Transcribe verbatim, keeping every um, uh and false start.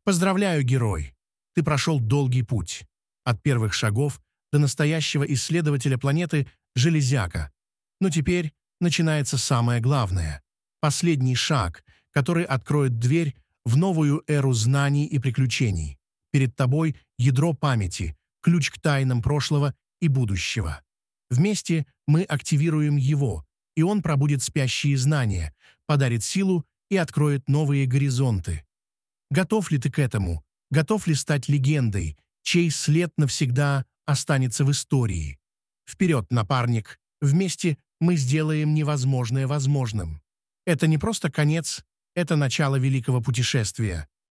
Поздравляю, герой! Ты прошел долгий путь. От первых шагов до настоящего исследователя планеты Железяка. Но теперь начинается самое главное. Последний шаг, который откроет дверь в новую эру знаний и приключений. Перед тобой ядро памяти, ключ к тайнам прошлого и будущего. Вместе мы активируем его, и он пробудит спящие знания, подарит силу и откроет новые горизонты. Готов ли ты к этому? Готов ли стать легендой, чей след навсегда останется в истории? Вперед, напарник! Вместе мы сделаем невозможное возможным. Это не просто конец, это начало великого путешествия.